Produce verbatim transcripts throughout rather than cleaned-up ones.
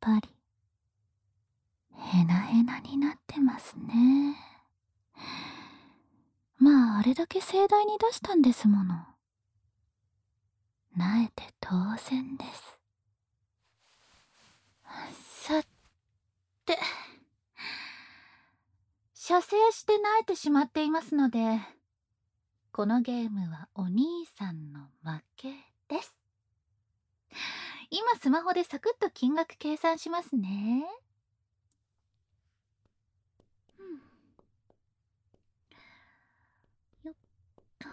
ぱりヘナヘナになってますね。まああれだけ盛大に出したんですもの。萎えて当然です。さて、射精して萎えてしまっていますので、このゲームはお兄さんの負けです。今スマホでサクッと金額計算しますね。うん、よっと。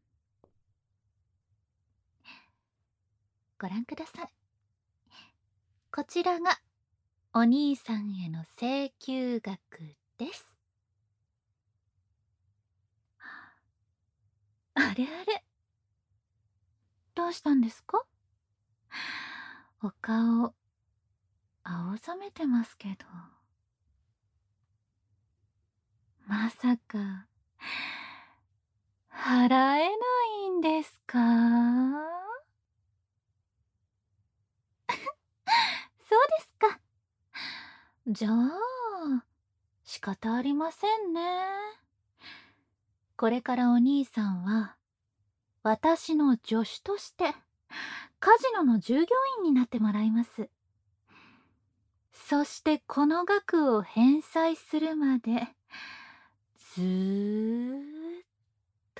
ご覧ください。こちらがお兄さんへの請求額です。あれあれ、どうしたんですか？お顔青ざめてますけど。まさか払えないんですか？そうですか。じゃあ仕方ありませんね。これからお兄さんは私の助手としてカジノの従業員になってもらいます。そしてこの額を返済するまでずーっと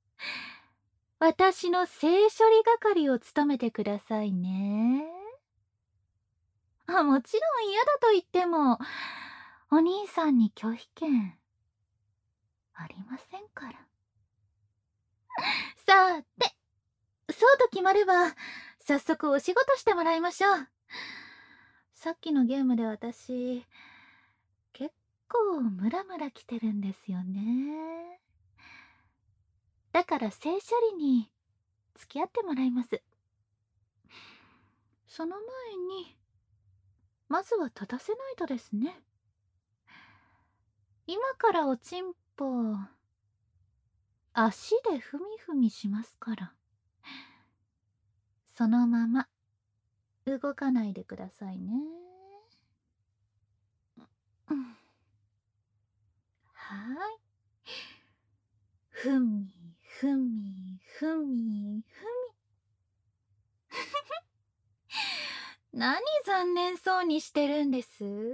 私の性処理係を務めてくださいね。あ、もちろん嫌だと言ってもお兄さんに拒否権ありませんから。さて、そうと決まれば早速お仕事してもらいましょう。さっきのゲームで私結構ムラムラきてるんですよね。だから性処理に付き合ってもらいます。その前にまずは立たせないとですね。今からおちんぽ足でふみふみしますから、そのまま動かないでくださいね。うん、はーい。ふみふみふみふみ。何残念そうにしてるんです？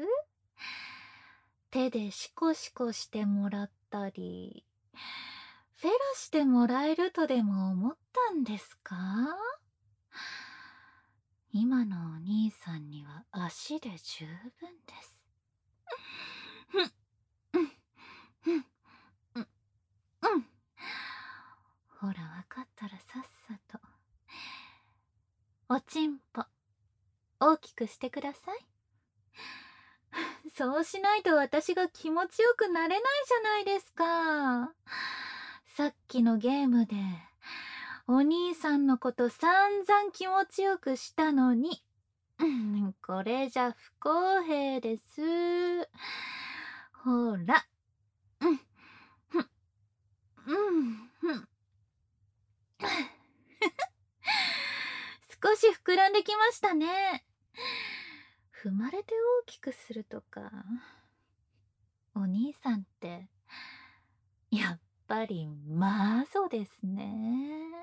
手でシコシコしてもらったりフェラしてもらえるとでも思ったんですか？今のお兄さんには足で十分です。ふんふんふんうんうん。ほら、わかったらさっさとおちんぽ大きくしてください。そうしないと私が気持ちよくなれないじゃないですか。さっきのゲームでお兄さんのこと散々気持ちよくしたのに、うん、これじゃ不公平です。ほら、うん、ふん、うん、ふん。少し膨らんできましたね。踏まれて大きくするとか、お兄さんってやっぱりマゾですね。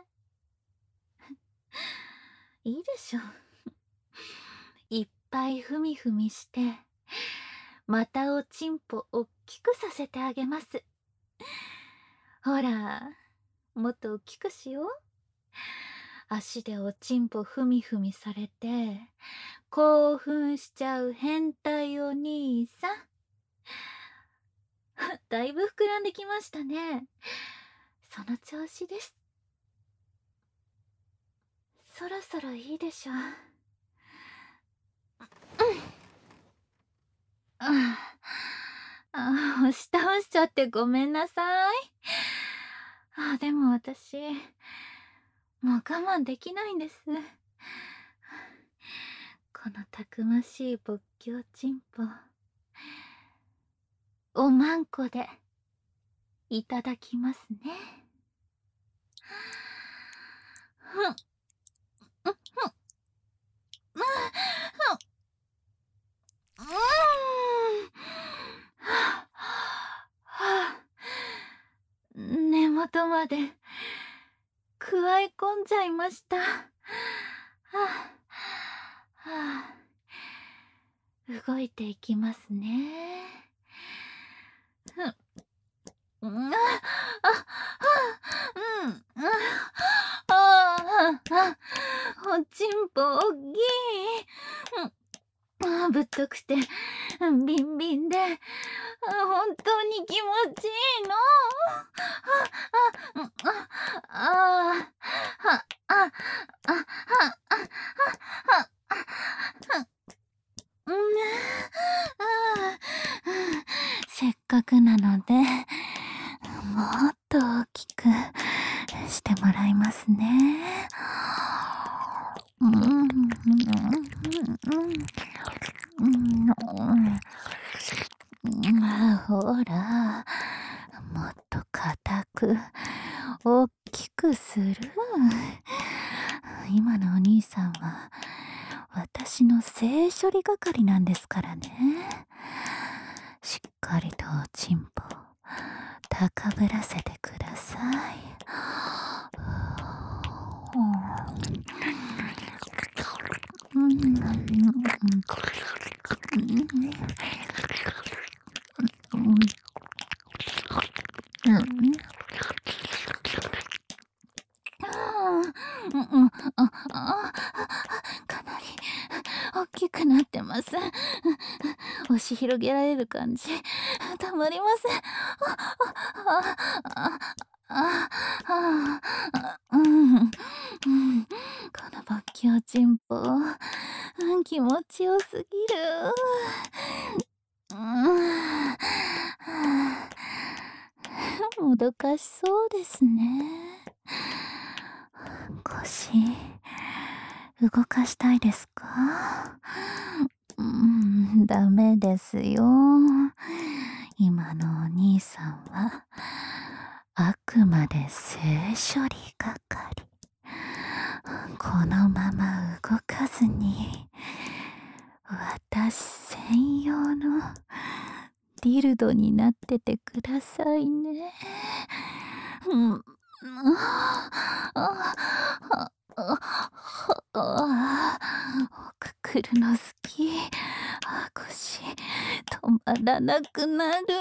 いいでしょ。いっぱいふみふみしてまたおちんぽおっきくさせてあげます。ほら、もっとおっきくしよう。足でおちんぽふみふみされて興奮しちゃう変態お兄さん。だいぶ膨らんできましたね。その調子です。そろそろいいでしょう。うん、ああ、押し倒しちゃってごめんなさい。あ、でも私もう我慢できないんです。このたくましい勃起おちんぽおまんこでいただきますね。ふん、ふん、ふん、ふん。 元までくわえ込んじゃいました。はあ、はあ、動いていきますね。うん、うん、あ、あ、うん、うん、ああ、あ、おちんぽおっきい。うん、あ、ぶっとくて、ビンビンで、あ、本当に気持ちいいの。あ、あ、うん、あ、あ、は、あ、あ、は、あ、は、は、は、うん、あ、せっかくなので、もっと大きくしてもらいますね。うん、うん、うん、うん、ほら、もっと硬く、大きくする。今のお兄さんは、私の性処理係なんですからね。しっかりとおちんぽ高ぶらせてください。うん、うん、うん、うん、うん、あ、あ、かなり大きくなってます。押し広げられる感じ、たまりません。あ、あ、あ、あ、あ、あ、うん、うん、この勃起おちんぽ、うん、気持ちよすぎる。うん、もどかしそうですね。腰、動かしたいですか？うん、ダメですよ。今のお兄さんは、あくまで性処理係。このまま動かずに、私専用のディルドになっててくださいね。うん、ああ、ああ、くくるの好き。あ、腰止まらなくなる。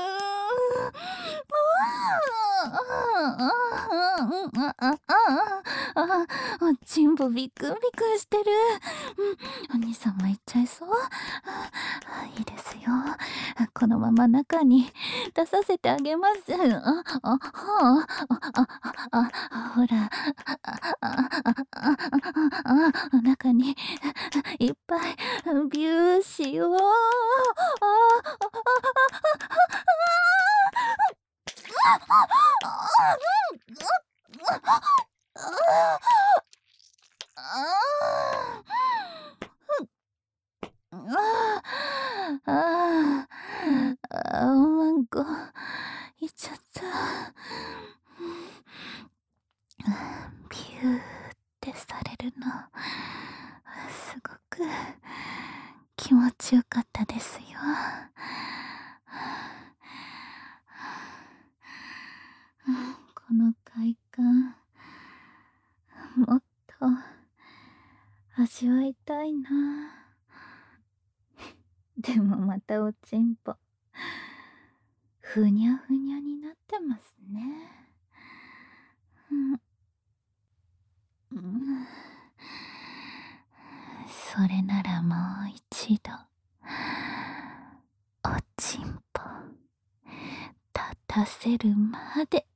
あ、おちんぽビクビクしてる。うん、お兄さんも行っちゃいそう。あ、いいですよ。このまま中に出させてあげます。あ、あ、はあ、あ、あ、あ、ほら、あ、あ、あ、あ、あ、中にいっぱいビューしよう。あ、ああ、あ、ワンコ、いっちゃった。ビューってされるの、すごく気持ちよかったですよ。この快感、もっと味わいたいな。でもまたおちんぽ、ふにゃふにゃになってますね。うん、うん、それならもう一度、おちんぽ、立たせるまで。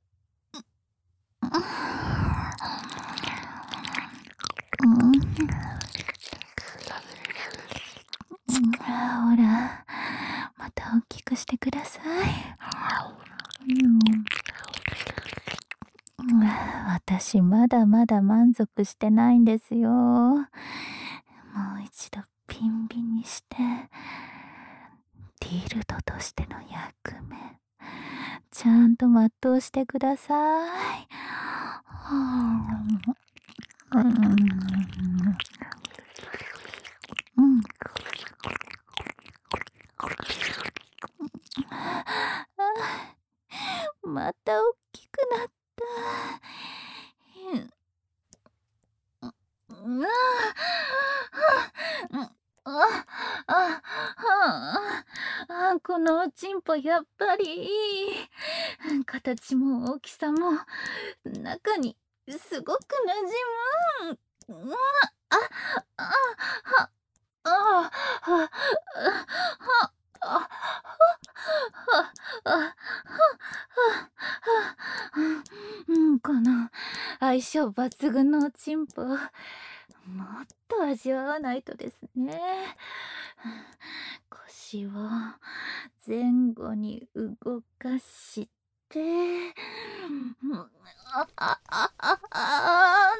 うん、ほら、また大きくしてください。うん、私まだまだ満足してないんですよ。もう一度ピンビンにして、ディルドとしての役目、ちゃんと全うしてください。うん、うん、うん、また大きくなった。 うわあ、あ、あ、あ、あ、このおちんぽやっぱりいい。形も大きさも中にすごく馴染む。うわ、あ、あ、は、あ、は、は、は、あ、は、あ、は、は、うん、この相性抜群のおちんぽ、もっと味わわないとですね。腰を前後に動かして、うん、あ、あ、あ、あ、あ、あ、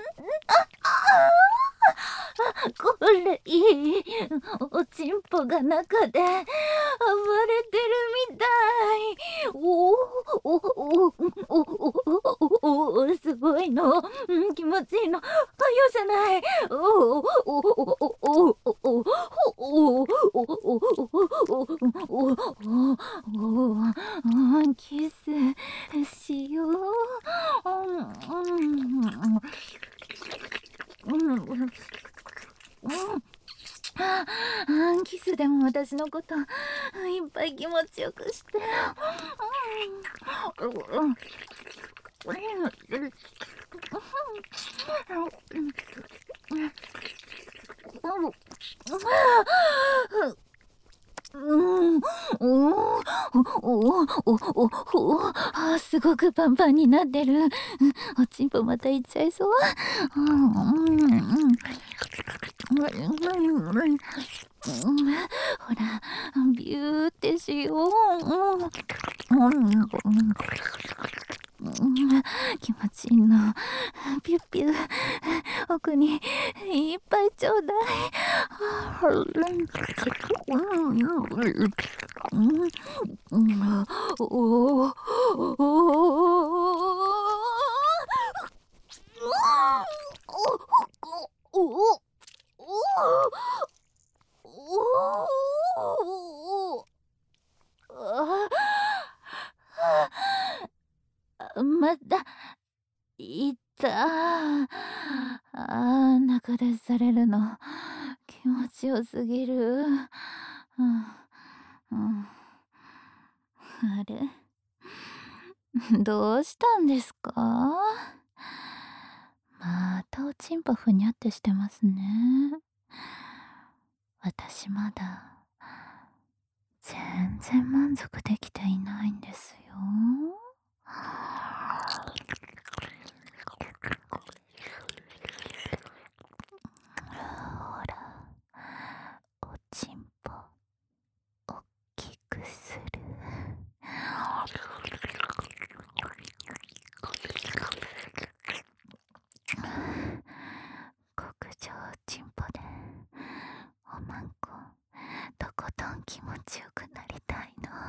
これいい。おちんぽが中で暴れてるみたい。おおおおおおお、すごいの。うん、気持ちいいの。あ、容赦ない。おおおおおおおおおおおおおお、キスしよう。うんうんうんうん。うん、キスでも私のこといっぱい気持ちよくして。うん、うん、おお、おお、おお、あ、すごくパンパンになってる。おちんぽまたいっちゃいそう。うん、うん、うん。ほら、ビューってしよう。うん、気持ちいいの。ピュッピュ、奥にいっぱいちょうだい。おおおおお、あ、またいた。ああ、中出しされるの気持ちよすぎる。うん、うん、あれどうしたんですか？またおちんぽふにゃってしてますね。私まだ全然満足できていないんですよ。ほら、おちんぽおっきくする。極上おちんぽでおまんこ、とことん気持ちよくなりたいの。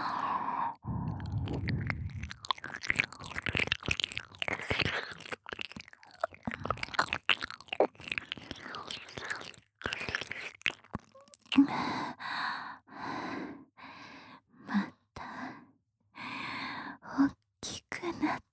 またおっきくなった。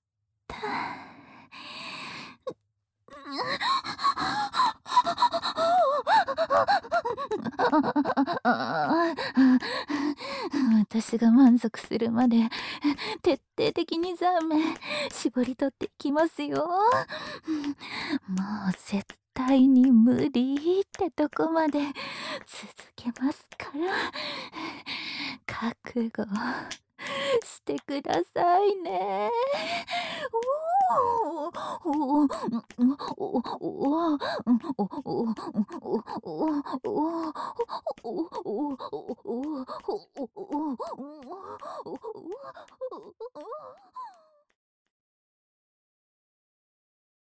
私が満足するまで徹底的にザーメン絞り取っていきますよ。もう絶対に無理ってとこまで続けますから、覚悟してくださいね。おおおおおお